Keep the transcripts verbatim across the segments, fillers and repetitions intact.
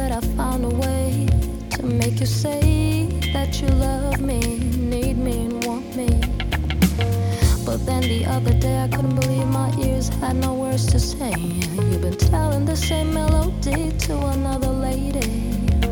that I found a way to make you say that you love me, need me, and want me. But then the other day I couldn't believe my ears had no words to say. You've been telling the same melody to another lady.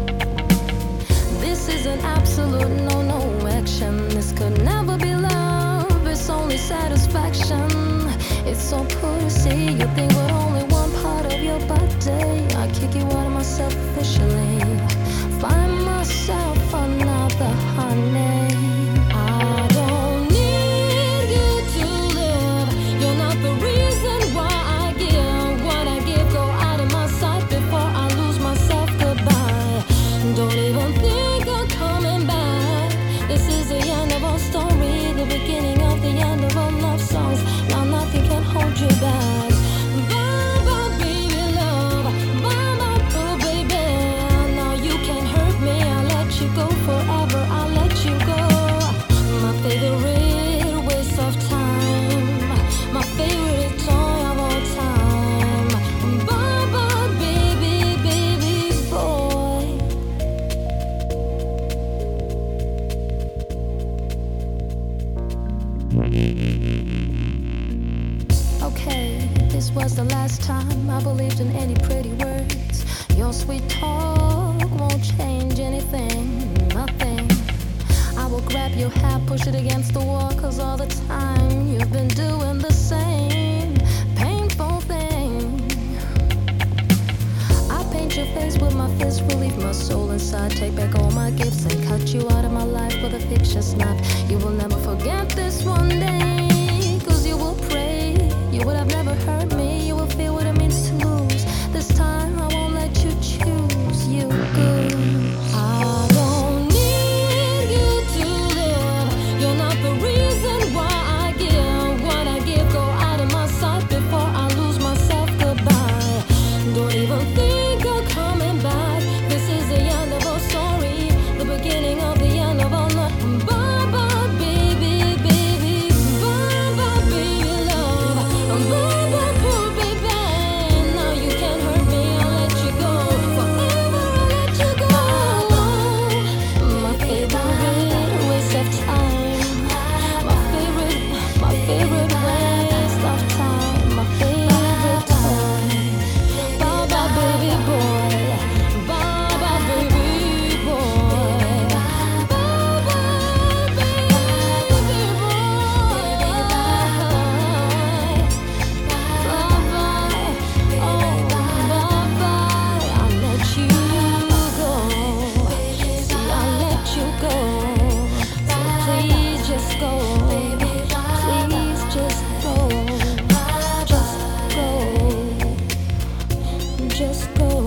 This is an absolute no-no action. This could never be love, it's only satisfaction. It's so poor to see you think with only one part of your body. I kick you out of myself officially. Find myself another honey. I don't need you to live. You're not the reason why I give what I give. Go out of my sight before I lose myself. Goodbye. Don't even think of coming back. This is the end of our story, the beginning of the end of our love songs. Now nothing can hold you back. Bye bye baby love, bye bye boo baby. Now you can't hurt me, I'll let you go forever, I'll let you go. My favorite waste of time, my favorite toy of all time. Bye bye baby, baby boy. Okay, this was the last time I believed in any pretty words. Your sweet talk won't change anything, nothing. I will grab your hat, push it against the wall, cause all the time you've been doing the same painful thing. I paint your face with my fist, relieve my soul inside, take back all my gifts and cut you out of my life with a fictitious knife. You will never forget this one day, cause you will pray you would have never hurt me. You will feel what it means to lose. This time I won't let you choose, you goose. I don't need you to live. You're not the reason why I give what I give. Go out of my sight before I lose myself. Goodbye. Don't even think of coming back. This is the end of our story, the beginning of the end of our love. Bye bye baby, baby. Bye bye baby love. Bye bye poor baby. Now you can't hurt me, I'll let you go forever, I'll let you go. My favorite waste of time, my favorite, my favorite waste of time, my favorite time. Bye bye baby boy, bye bye baby boy, bye bye baby boy, bye bye, oh bye bye. I let you go, see I let you go, so please just go, please just go, just go. Just go.